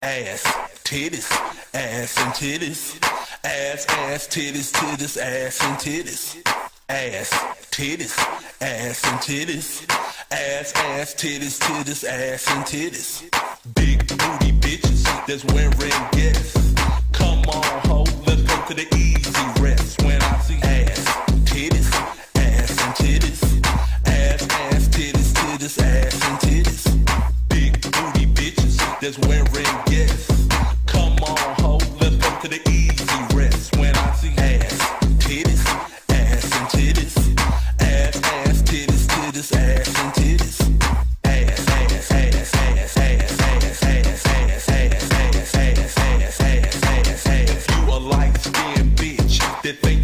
Ass, titties, ass and titties. Ass, titties, titties, ass and titties. Ass, titties, ass and titties. Ass, titties, titties, ass and titties. Big booty bitches that's wearing guests. Come on, ho, let's go to the easy rest. When I see ass, titties, ass and titties. Ass, titties, titties, ass and titties. Big booty bitches that's wearing guests. Come on, ho, let's go to the easy rest. When I see ass, titties, ass and titties. Ass, titties, titties, ass and titties. If you a light-skinned bitch that think